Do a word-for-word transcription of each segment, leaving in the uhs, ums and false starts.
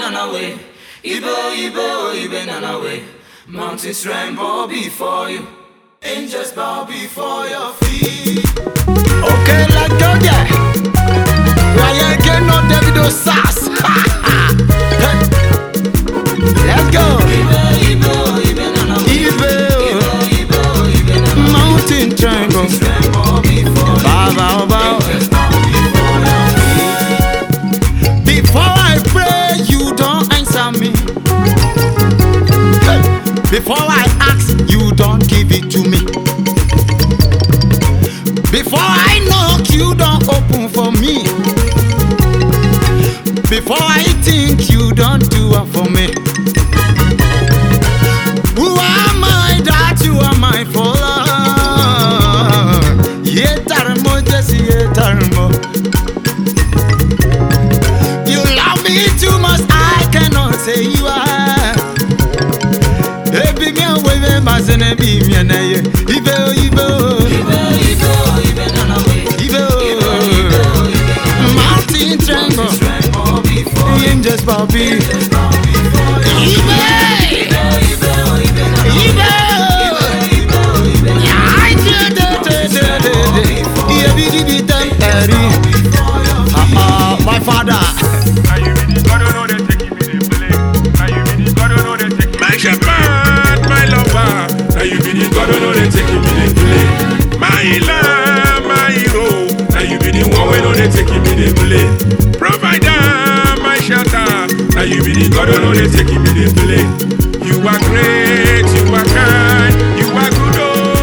Nanawe, Ibo, Ibo, Ibe Nanawe. Mountains tremble before you, angels bow before your feet. Okay, let's go there. Ryan get no Davido sass. Let's go. Ibo, Ibo, Ibe Nanawe, Ibo, Ibo, Ibo, Ibe Nanawe. mountain tremble. Mountains tremble before you, Bow, bow, bow. angels bow before your feet. Before I pray, you don't answer me. Before I ask, you don't give it to me. Before I knock, you don't open for me. Before I think, you don't do it for me. Who am I that you are my follower? Yetarmo, just yetarmo. You love me too much, I cannot say you are. Baby, me away, me mazene be me na ye. Ibo, Ibo, Ibo, Ibo, Ibe Nanawe, Ibo. Ibo, Ibo, Ibe Nanawe. Mountain tremble, Tremble before you, angels bow be. angels bow before your feet. Ibo, Ibo, Ibe Nanawe, Ibo. Ibo, Ibe Nanawe. I did it, did it, yeah, be the be them Eddie. Ah, my father. Now you be the God, oh no, they take me the play. Now you be the God, oh no, they take me my shepherd, my lover. Now you be the God, oh no, they take me the play. My love, my hero. Now you be the one, oh no, they take me the play. Provider, my shelter. Now you be the God, oh no, they take me the play. You are great, you are kind, you are good,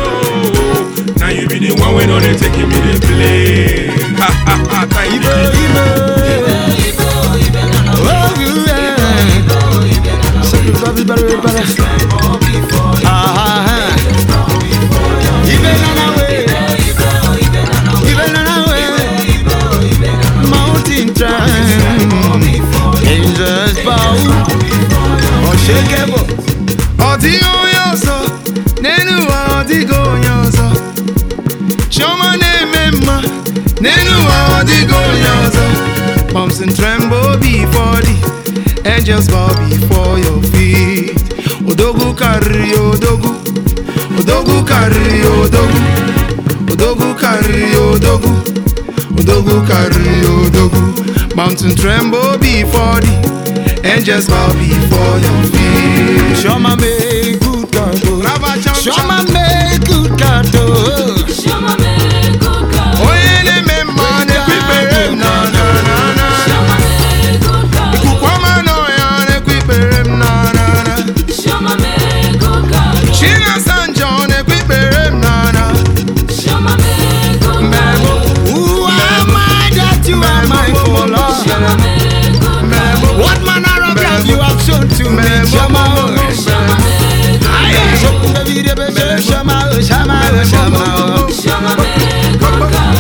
oh. Now you be the one, oh no, they take me the play. Ha ha ha, thank Ibo, you. Ibo. Ibo, Ibe Nanawe, Oh, yeah. Ibo, Ibe Nanawe. So you better, better, better. Tremble before you, Ah, ah, ah. angels bow before your feet. Ibe Nanawe, Ibo, Ibe Nanawe, Ibe Nanawe. Ibo, Ibe Nanawe. Mountain tremble, Before you, angels bow. before your Unshakable. Odigo yoso, nenu wa odigo yoso. Shoma nemema, nenu wa odigo yoso. Mountain tremble before the angels bow before your feet. Odogu carry odogu, odogu carry odogu, odogu carry odogu, odogu carry odogu. Mountain tremble before the angels bow before your feet. Shoma make good God, Shoma make good God. Shama me good God. Oh, ene me man, e quiperem na na na na. Shama me good God. Kukwama no ya ne quiperem na na na. Shama me good God. China San John e quiperem na na. Shama me good Memo, God. who am I that you are mindful Shama of? me good God. What manner of love you have shown to me, Shama? Shama me good God. Aye, Shama, Shama, Shama, Shama, Shama. Shama me good God.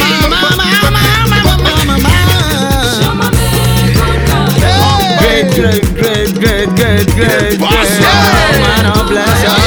Shama me good God. Great, great, great, great, great, great, great. Man of bless.